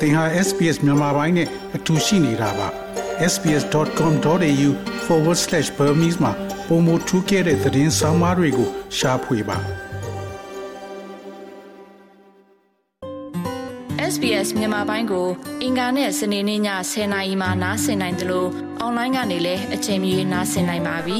သင်ဟာ SPS မြန်မာပိုင်းနဲ့အတူရှိနေတာပါ sbs.com.au/burmese မှာပုံမထူးခဲ့တဲ့သတင်းစာမားတွေကိုရှားဖွေပါ SBS မြန်မာပိုင်းကိုအင်ကာနဲ့စနေနေ့ည10:00နာရီမှနားဆင်နိုင်တယ်လို့အွန်လိုင်းကနေလည်းအချိန်မီနားဆင်နိုင်ပါပြီ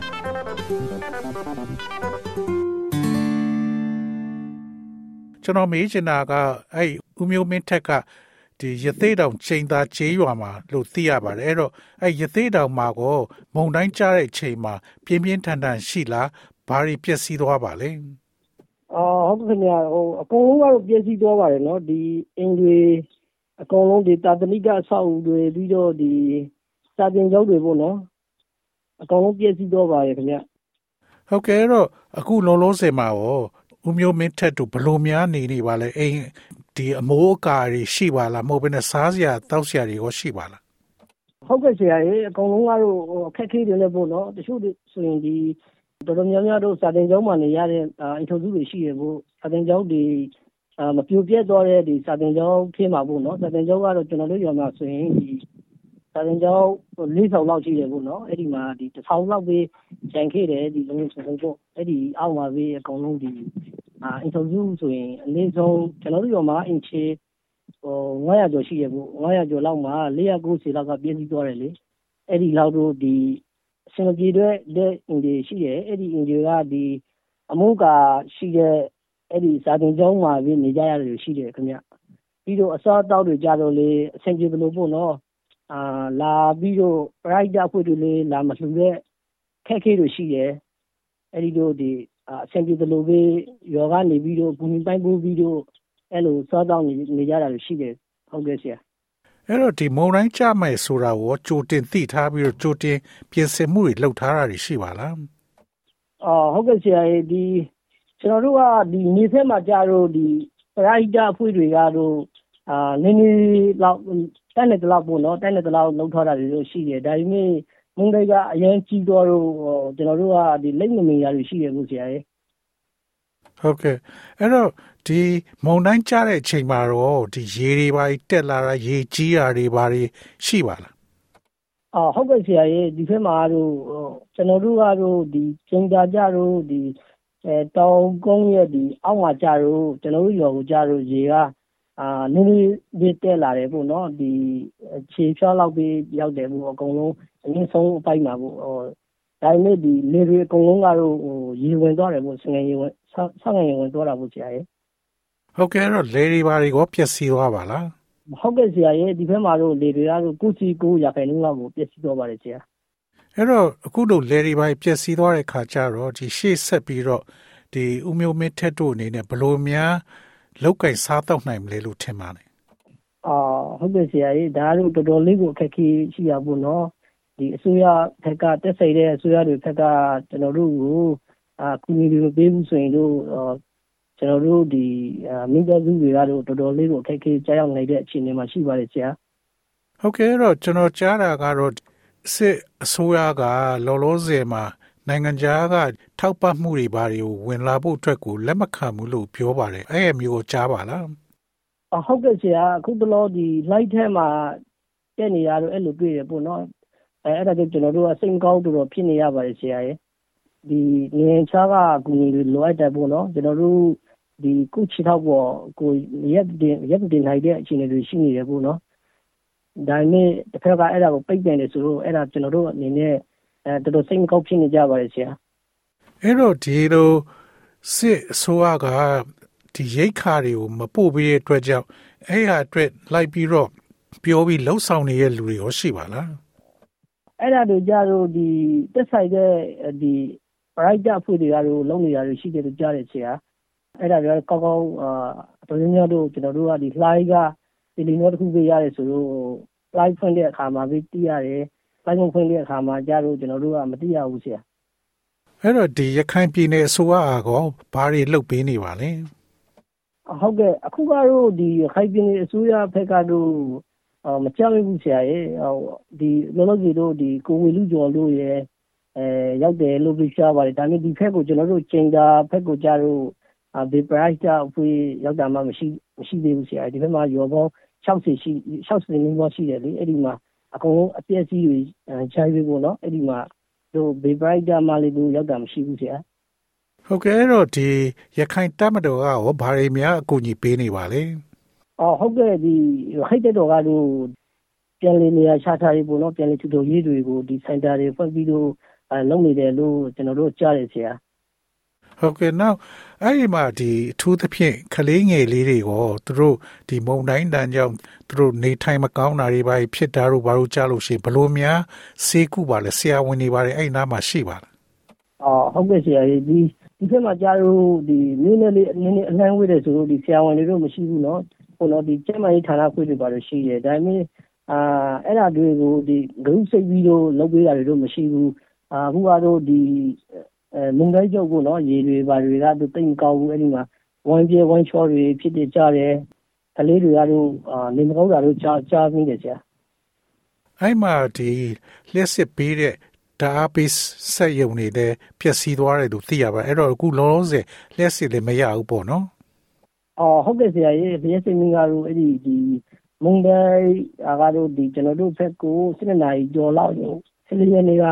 ကျွန်တော်မေးချင်တာကအဲ့ဦးမျိုးမင်းထက်ကဒီရသေးတောင်ချိန်သာကျေးရွာမှာလို့သိရပါတယ်အဲ့တော့အဲ့ရသေးတောင်မှာကိုမုန်တိုင်းကြားတဲ့ချိန်မှာပြင်းပြင်းထန်ထန်ရှိလားဘာတွေပျက်စီးသွားပါလဲဟုတ်ကဲ့ခင်ဗျာအကုန်လုံးကတော့ပျက်စီးသွားပါတယ်နော်ဒီအင်တွေအကုန်လုံးဒီတာတနိကအဆောက်အဦတွေပြီးတော့ဒီစာတင်ကျောင်းတွေပေါ့နော်အကုန်လုံးပျက်စီးသွားပါတယ်ခင်ဗျာဟုတ်ကဲ့အဲ့တော့အခုလုံးလုံးစင်မှာရောဦးမျိုးမင်းထက်တို့ဘလို့များနေပါလဲအိမ်ဒီအမိုးအကာတွေရှိပါလားမဟုတ်ဘဲနဲ့စားစရာတောက်စရာတွေရောရှိပါလားဟုတ်ကဲ့ဆရာရေအကုန်လုံးကတော့အခက်အခဲတွေလည်းပေါ့နော်တချို့ဆိုရင်ဒီတော်တော်များများတို့စာတင်ကျောင်းမှာနေရတဲ့အင်ထုပ်စုတွေရှိရဖို့စာတင်ကျောင်းတွေမပြိုပြက်သွားတဲ့ဒီစာတင်ကျောင်းဖြစ်မှာပေါ့နော်စာတင်ကျောင်းကတော့ကျွန်တော်တို့ရွာမှာဆိုရင်ဒီစာတင်ကျောင်း၄ဆောင်လောက်ရှိတယ်ပေါ့နော်အဲ့ဒီမှာဒီတစ်ဆောင်လောက်ပဲကျန်ခဲ့တယ်ဒီလုံးစုံပေါ့အဲ့ဒီအောက်မှာပဲအကုန်လုံးဒီအင်ထုပ်စုဆိုရင်အနည်းဆုံးကျွန်တော်တို့ရွာမှာအင်ချီ900ကျော်ရှိရပေါ့900ကျော်လောက်မှာ490လောက်ကပြည့်စည်သွားတယ်လေအဲ့ဒီလောက်တို့ဒီအစင်ပြေတဲ့အင်ဂျီရှိတယ်အဲ့ဒီအင်ဂျီကဒီအမိုးကရှိတဲ့အဲ့ဒီစာတင်ကျောင်းမှာပဲနေကြရတယ်ရှိတယ်ခင်ဗျပြီးတော့အစားအသောက်တွေကြတော့လေအဆင်ပြေဘလို့ပေါ့နော်လာပြီးတော့ pride အဖွဲ့တွေလေလာမလှူတဲ့ခက်ခဲတွေရှိတယ်အဲ့ဒီတို့ဒီအဆင်ပြေဘလို့ပဲယောဂနေပြီးတော့ဂူမီပိုင်းပို့ပြီးတော့အဲ့လိုစားတောင်းနေကြတာရှိတယ်ဟုတ်ကဲ့ဆရာအဲ့တော့ဒီမုံတိုင်းကြမယ်ဆိုတာကိုကြိုတင်သိထားပြီးတော့ကြိုတင်ပြင်ဆင်မှုတွေလုပ်ထားတာရှိပါလားဟုတ်ကဲ့ဆရာဒီကျွန်တော်တို့ကဒီနေဆက်မှာကြာတော့ဒီပရိုက်တာအဖွဲ့တွေကတော့နည်းနည်းလောက်တိုင်းတဲ့လောက်ပေါ့နော်တိုင်းတဲ့လောက်လုံးထားတာတွေလို့ရှိတယ်ဒါပေမဲ့မုန်တိုင်းကအရင်ကြီးတော့ကျွန်တော်တို့ကဒီလက်မမီရာတွေရှိတယ်လို့ဆရာဟုတ်ကဲ့အဲ့တော့ဒီမုန်တိုင်းကြားတဲ့အချိန်မှာတော့ဒီရေတွေပါတက်လာတာရေကြီးတာတွေပါရှိပါလားဟုတ်ကဲ့ဆရာဒီဖက်မှာတော့ကျွန်တော်တို့ကတော့ဒီပြင်သာကြတော့ဒီတောင်ကုန်းရဲ့ဒီအောက်မှာကြတော့ကျွန်တော်တို့ရွာကိုကြတော့ရေကနည်းနည်းတက်လာတယ်ပေါ့နော်ဒီခြေဖြောင်းလောက်ပြီးရောက်တယ်ပေါ့အကုန်လုံးအရင်ဆုံးအပိုက်မှာပေါ့ဒါပေမဲ့ဒီလေတွေအကုန်လုံးကတော့ရေဝင်သွားတယ်ပေါ့ဆငယ်ရေဝင်ဆောင်းငယ်ရေဝင်သွားတာပေါ့ဆရာဟုတ်ကဲ့တော့လေတွေဘာတွေကိုပျက်စီးသွားပါလားဟုတ်ကဲ့ဆရာဒီဘက်မှာတော့လေတွေကတော့99%လောက်ကိုပျက်စီးသွားပါတယ်ဆရာအဲ့တော့အခုတို့လေတွေဘာပျက်စီးသွားတဲ့ခါကျတော့ဒီရှေ့ဆက်ပြီးတော့ဒီဦးမျိုးမင်းထက်တို့အနေနဲ့ဘယ်လိုများလောက်ကင်စားတော့နိုင်မလဲလို့ထင်ပါတယ်ဟုတ်ကဲ့ဆရာဒါတို့တော်တော်လေးကိုအခက်အခဲရှိရပါတော့ဒီအစိုးရဘက်ကတက်ဆိုင်တဲ့အစိုးရတွေဘက်ကကျွန်တော်တို့ကိုကူညီပေးမှုဆိုရင်တို့ကျွန်တော်တို့ဒီမိသားစုတွေကတော့တော်တော်လေးကိုအခက်အခဲကြားရောက်နေတဲ့အခြေအနေမှာရှိပါတယ်ဆရာဟုတ်ကဲ့တော့ကျွန်တော်ကြားတာကတော့စစ်အစိုးရကလောလောဆယ်မှာနိုင်ငံခြားကထောက်ပံ့မှုတွေဘာတွေကိုဝင်လာဖို့အတွက်ကိုလက်မခံဘူးလို့ပြောပါတယ်အဲ့မျိုးကိုကြားပါလားဟုတ်ကဲ့ဆရာအခုတလောဒီ light ထဲမှာတက်နေရတော့အဲ့လိုတွေ့ရပေါ့နော်အဲ့ဒါကြောင့်ကျွန်တော်တို့ကစိတ်ကောင်းတော်ဖြစ်နေရပါတယ်ဆရာဒီနေချားကကူညီလိုအပ်တယ်ပေါ့နော်ကျွန်တော်တို့ဒီကုချီထောက်ပေါ်ကိုရက်တင်နိုင်တဲ့အခြေအနေတွေရှိနေတယ်ပေါ့နော်ဒါနဲ့တစ်ခါကအဲ့ဒါကိုပိတ်ပင်တယ်ဆိုတော့အဲ့ဒါကျွန်တော်တို့အနေနဲ့တော်တော်စိတ်မကောင်းဖြစ်နေကြပါတယ်ဆရာအဲ့တော့ဒီလိုစစ်အစိုးရကဒီရိတ်ခါတွေကိုမပို့ပေးတဲ့အတွက်ကြောင့်အဲ့ဟာအတွက်လိုက်ပြီးတော့ပြောပြီးလှုပ်ဆောင်နေတဲ့လူတွေရောရှိပါလားအဲ့ဒါတို့ကြတော့ဒီတက်ဆိုင်တဲ့ဒီ pride အဖွဲ့တွေကတော့လုံနေရတယ်ရှိတယ်လို့ကြားတယ်ဆရာအဲ့ဒါတွေကောင်းကောင်းတော်တော်များတို့ကျွန်တော်တို့ကဒီ fly ကဒီလီနောတစ်ခုပေးရတယ်ဆိုတော့ fly ဖွင့်တဲ့အခါမှာပြီးသိရတယ် fly ဖွင့်တဲ့အခါမှာကြတော့ကျွန်တော်တို့ကမသိရဘူးဆရာအဲ့တော့ဒီရခိုင်ပြည်နယ်အစိုးရကောဘာတွေလုပ်ပေးနေပါလဲဟုတ်ကဲ့အခုကတော့ဒီရခိုင်ပြည်နယ်အစိုးရဘက်ကတော့မကြောက်ဘူးဆရာဒီလောလောဆယ်တို့ဒီကိုဝေလူကျော်လို့ရောက်တယ်လို့ပြောပါတယ်ဒါပေမဲ့ဒီဖက်ကိုကျွန်တော်တို့ချိန်တာဖက်ကိုကြတော့ဒီ price အဖွေးရောက်တာမှမရှိသေးဘူးဆရာဒီဘက်မှာရောပေါင်း 60နီးပါးရှိတယ်လေအဲ့ဒီမှာအကုန်လုံးအပြည့်အစည်တွေခြိုင်းပြီးပေါ့နော်အဲ့ဒီမှာတို့ဘေဘရိုက်တာမှလည်းတို့ရောက်တာမရှိဘူးဆရာဟုတ်ကဲ့အဲ့တော့ဒီရခိုင်တပ်မတော်ကရောဘာတွေများအကူအညီပေးနေပါလဲဟုတ်ကဲ့ဒီဟိတ်တော်ကတော့ပြန်လည်နေရာချထားရေးပေါ့နော်ပြန်လည်ထူထောင်ရေးတွေကိုဒီစင်တာတွေဖွင့်ပြီးတော့လုပ်နေတယ်လို့ကျွန်တော်တို့ကြားတယ်ဆရာဟုတ်ကဲ့နောက်အဲ့ဒီမှာဒီအထူးသဖြင့်ကလေးငယ်လေးတွေကိုသူတို့ဒီမုံတိုင်းတန်းကြောင့်သူတို့နေထိုင်မကောင်းတာတွေပါဖြစ်တာတို့ဘာလို့ကြားလို့ရှိဘလို့များစေကူပါလဲဆရာဝန်တွေပါတယ်အဲ့နားမှာရှိပါလားဟုတ်ကဲ့ဆရာကြီးဒီဘက်မှာကြားလို့ဒီနည်းနည်းလေးအလန်းဝေးတယ်ဆိုတော့ဒီဆရာဝန်တွေတော့မရှိဘူးเนาะဟိုတော့ဒီကျန်းမာရေးဌာနခွေတွေပါလို့ရှိတယ်ဒါပေမဲ့အဲ့ဒါတွေကိုဒီဂရုစိတ်ပြီးတော့လုပ်ပေးတာတွေတော့မရှိဘူးအခုကတော့ဒီမုန်တိုင်းကြောက်ကိုเนาะရေတွေပါတွေကသူတိတ်မကောက်ဘူးအဲ့ဒီမှာဝမ်းပြေဝမ်းချောတွေဖြစ်နေကြတယ်ကလေးတွေကတော့နေမကောင်းတာတို့ကြားနေတယ်ဆရာအဲ့မှာဒီလက်စစ်ပေးတဲ့ဒါအပစ်ဆက်ယုံနေတဲ့ပျက်စီးသွားတယ်လို့သိရပါအဲ့တော့အခုလုံးလုံးစယ်လက်စစ်လည်းမရဘူးပေါ့နော်ဟုတ်ကဲ့ဆရာရေလက်စစ်မင်းကတော့အဲ့ဒီမုန်တိုင်းကတော့ဒီကျွန်တော်တို့ဘက်ကို7နာရီကျော်လောက်14ရက်နေ့က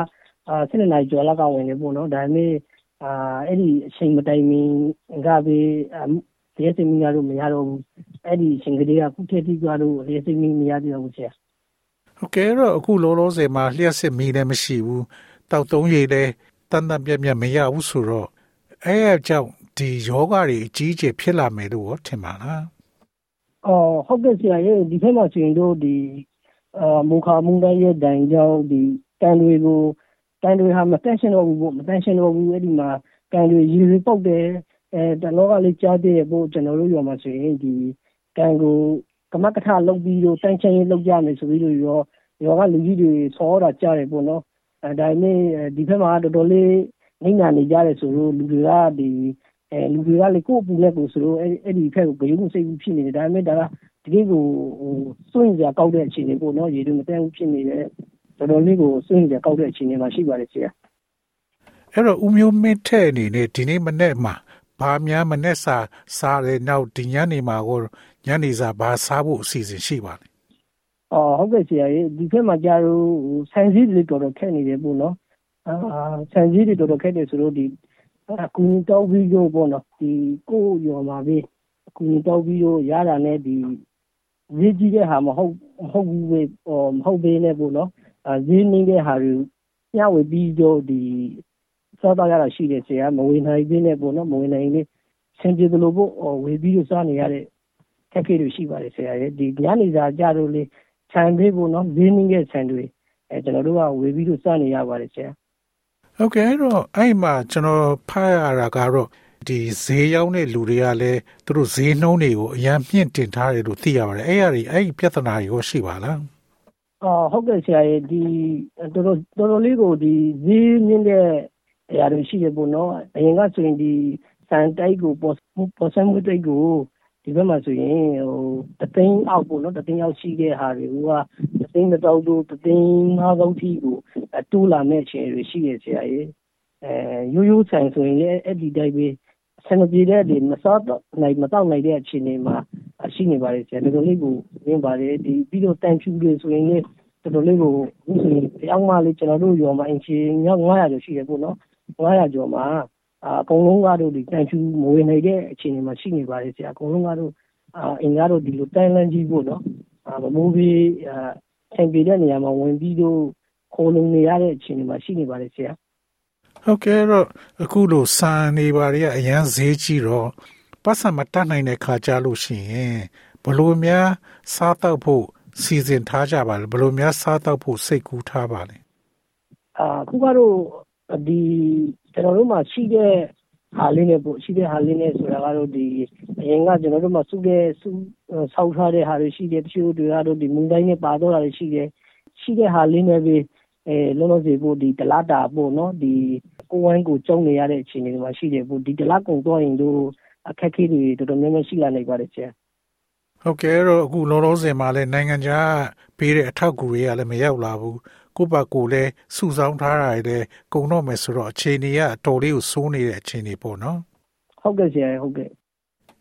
7နာရီကျော်လောက်ကဝင်နေပေါ့နော်ဒါပေမဲ့အဲ့ဒီအချိန်မတိုင်မီကပဲလက်စစ်မင်းကတော့မရတော့ဘူးအဲ့ဒီအချိန်ကလေးကခုထက်ထိကတော့လက်စစ်မင်းမရသေးဘူးဆရာဟုတ်ကဲ့တော့အခုလောလောဆယ်မှာလျှက်စစ်မီးလည်းမရှိဘူးတောက်သုံးရည်လည်းတန်တန်ပြတ်ပြတ်မရဘူးဆိုတော့အဲ့အကြောင့်ဒီယောဂတွေအကြီးအကျယ်ဖြစ်လာမယ်လို့ထင်ပါလားဟုတ်ကဲ့ဆရာရေဒီဘက်မှာဆိုရင်တို့ဒီမူခါမုန်တိုင်းရဲ့တိုင်ကြောင့်ဒီတန်တွေဟာမတန့်ရှင်းတော့ဘူးပေါ့မတန့်ရှင်းတော့ဘူးအဲ့ဒီမှာတန်တွေရေတွေပုတ်တယ်တလောကလေးကြားသေးတယ်ပေါ့ကျွန်တော်တို့ရွာမှာဆိုရင်ဒီတန်ကိုကမကထလုပ်ပြီးတော့တန့်ရှင်းရေးလုပ်ကြမယ်ဆိုပြီးတော့ရွာကလူကြီးတွေဆောတာကြားတယ်ပေါ့နော်ဒါပေမဲ့ဒီဘက်မှာတော်တော်လေးနေညာနေကြတယ်ဆိုတော့လူတွေကလေကိုယ့်အပူနဲ့ကိုယ်ဆိုတော့အဲ့ဒီဖက်ကိုဂရုမစိုက်ဘူးဖြစ်နေတယ်ဒါပေမဲ့ဒါကတကယ်ကိုစွန့်ရကောက်တဲ့အခြေအနေပေါ့နော်ရေတွေမတန်းဘူးဖြစ်နေတယ်တော်တော်လေးကိုစွန့်ရကောက်တဲ့အခြေအနေမှာရှိပါတယ်ဆရာအဲ့တော့ဦးမျိုးမင်းထဲအနေနဲ့ဒီနေ့မနေ့မှာဘာများမနေ့စားတဲ့နောက်ဒီညနေမှာကိုညနေစာဘာစားဖို့အစီအစဉ်ရှိပါလဲဟုတ်ကဲ့ဆရာရေဒီဘက်မှာကြာတော့ဆန်စည်းတွေတော်တော်ခက်နေတယ်ပေါ့နော်ဆန်စည်းတွေတော်တော်ခက်တယ်ဆိုတော့ဒီအကူတောက်ပြီးတော့ပေါ့နော်ဒီကိုရော်မှာပဲအကူတောက်ပြီးတော့ရတာနဲ့ဒီဈေးကြီးတဲ့ဟာမဟုတ်ဘူးပဲမဟုတ်သေးနဲ့ပေါ့နော်ဈေးနေတဲ့ဟာတွေညဝေပြီးတော့ဒီစားတော့ရတာရှိတယ်ဆရာမဝေနိုင်သေးနဲ့ပေါ့နော်မဝေနိုင်လေးဆင်ပြေသလိုပေါ့ဝေပြီးတော့စားနေရတဲ့ခက်ခဲတွေရှိပါတယ်ဆရာရဲ့ဒီညနေစာကြတော့လေခြံသေးပေါ့နော်ဈေးနေတဲ့ခြံတွေကျွန်တော်တို့ကဝေပြီးတော့စားနေရပါတယ်ဆရာဟုတ်ကဲ့တော့အဲ့မှာကျွန်တော်ဖတ်ရတာကတော့ဒီဈေးရောက်တဲ့လူတွေကလည်းသူတို့ဈေးနှုန်းတွေကိုအများမြင့်တင်ထားတယ်လို့သိရပါတယ်အဲ့ပြဿနာတွေရောရှိပါလားဟုတ်ကဲ့ဆရာရဲ့ဒီတော်တော်လေးကိုဒီဈေးမြင့်တဲ့အရာတွေရှိရပေါ့နော်အရင်ကဆိုရင်ဒီစံတိုက်ကိုပေါ်ဆံမှုတိုက်ကိုဒီဘက်မှာဆိုရင်တသိန်းအောက်ပေါ့နော်တသိန်းအောက်ရှိတဲ့ဟာတွေကတသိန်းတောက်တို့တသိန်း5000ထိကိုတိုးလာမဲ့အခြေအနေတွေရှိရဆရာရေရိုးဆိုင်ဆိုရင်လည်းအဲ့ဒီတိုက်ပဲဆန်ပြေတဲ့ဒီမစားတော့နိုင်မတော့နိုင်တဲ့အခြေအနေမှာရှိနေပါတယ်ဆရာတော်တော်လေးကိုရင်းပါတယ်ဒီပြီးတော့တန်ဖြူတွေဆိုရင်လည်းတော်တော်လေးကိုဥစဉ်တရားမှလေးကျွန်တော်တို့ရောမှာအင်ချီ900ကျော်ရှိတယ်ပေါ့နော်900ကျော်မှာအကုန်လုံးကတော့ဒီတန်ဖြူမဝင်နေတဲ့အခြေအနေမှာရှိနေပါတယ်ဆရာအကုန်လုံးကတော့အင်ကတော့ဒီလိုတိုင်းလန်းကြီးပေါ့နော်မမိုးပြီးဆင်ပြေတဲ့နေရာမှာဝင်ပြီးတော့ခိုးလုံနေရတဲ့အခြေအနေမှာရှိနေပါတယ်ဆရာဟုတ်ကဲ့တော့အခုလိုစံနေပါတွေကအရန်ဈေးကြီးတော့ပတ်စံမတတ်နိုင်တဲ့ခါကြလို့ရှိရင်ဘလို့များစားတော့ဖို့စီစဉ်ထားကြပါလဲဘလို့များစားတော့ဖို့စိတ်ကူးထားပါလဲအခုကတော့ဒီကျွန်တော်တို့မှာရှိတဲ့ဟာလေးနဲ့ပေါ့ရှိတဲ့ဟာလေးနဲ့ဆိုတာကတော့ဒီအရင်ကကျွန်တော်တို့မှာစုဆောက်ထားတဲ့ဟာတွေရှိတယ်တချို့တွေကတော့ဒီမုန်တိုင်းနဲ့ပါတော့တာတွေရှိတဲ့ဟာလေးနဲ့ပဲလုံးလုံးစီဖို့ဒီတလားတာပေါ့နော်ဒီကိုဝိုင်းကိုကျုံနေရတဲ့အခြေအနေတွေမှာရှိတယ်ပေါ့ဒီတလားကုံတော့ရင်တို့အခက်အခဲတွေတော်တော်များများရှိလာနိုင်ပါတယ်ဆရာဟုတ်ကဲ့တော့အခုလောလောဆယ်မှာလည်းနိုင်ငံခြားပေးတဲ့အထောက်အကူတွေကလည်းမရောက်လာဘူးကိုယ့်ဘက်ကိုလည်းစုဆောင်းထားတာတွေကုံတော့မယ်ဆိုတော့အခြေအနေကအတော်လေးကိုစိုးနေတဲ့အခြေအနေပေါ့နော်ဟုတ်ကဲ့ဆရာဟုတ်ကဲ့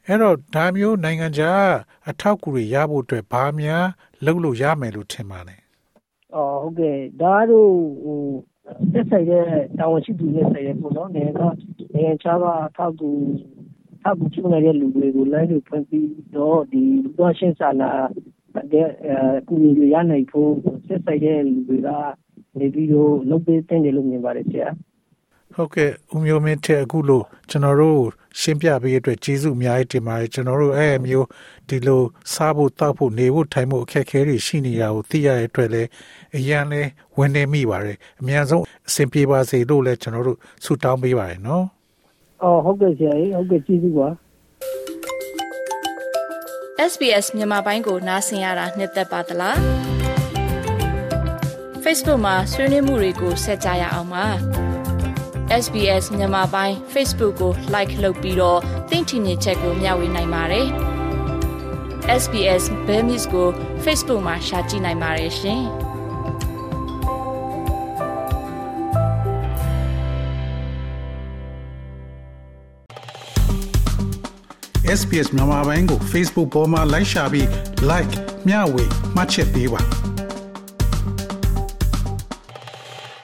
အဲ့တော့ဒါမျိုးနိုင်ငံခြားအထောက်အကူတွေရဖို့အတွက်ဘာများလုပ်လို့ရမယ်လို့ထင်ပါလဲဟုတ်ကဲ့ဒါတို့သက်ဆိုင်တဲ့တာဝန်ရှိသူနဲ့ဆိုင်ရပေါ့နော်နိုင်ငံခြားကအထောက်အကူပြုနေတဲ့လူတွေကိုလိုက်လို့ဖွင့်ပြီးတော့ဒီလူသားချင်းစာနာတဲ့အကူအညီတွေရနိုင်ဖို့သက်ဆိုင်တဲ့လူတွေကနေပြီးတော့လုပ်ပေးတဲ့တယ်လို့မြင်ပါတယ်ဆရာဟုတ်ကဲ့ဦးမျိုးမင်းတဲ့အခုလို့ကျွန်တော်တို့ရှင်းပြပေးအတွက်ကျေးဇူးအများကြီးတင်ပါတယ်ကျွန်တော်တို့အဲ့မျိုးဒီလိုစားဖို့တောက်ဖို့နေဖို့ထိုင်ဖို့အခက်အခဲတွေရှိနေတာကိုသိရတဲ့အတွက်လည်းအရန်လဲဝင်နေမိပါတယ်အများဆုံးအဆင်ပြေပါစေလို့လည်းကျွန်တော်တို့ဆုတောင်းပေးပါတယ်နော်ဟုတ်ကဲ့ဆရာဟုတ်ကဲ့ကျေးဇူးပါ SBS မြန်မာပိုင်းကိုနားဆင်ရတာနှစ်သက်ပါသလား Facebook မှာဆွေးနွေးမှုတွေကိုဆက်ကြရအောင်ပါSBS မြန်မာပိုင်း Facebook ကို like လုပ်ပြီးတော့သင်ချင်တဲ့ချက်ကိုမျှဝေနိုင်ပါတယ်။ SBS Burmese ကို Facebook မှာ share ကြည့်နိုင်ပါတယ်ရှင်။ SBS မြန်မာပိုင်းကို Facebook ပေါ်မှာ like ရှာပြီး like မျှဝေမှတ်ချက်ပေးပါ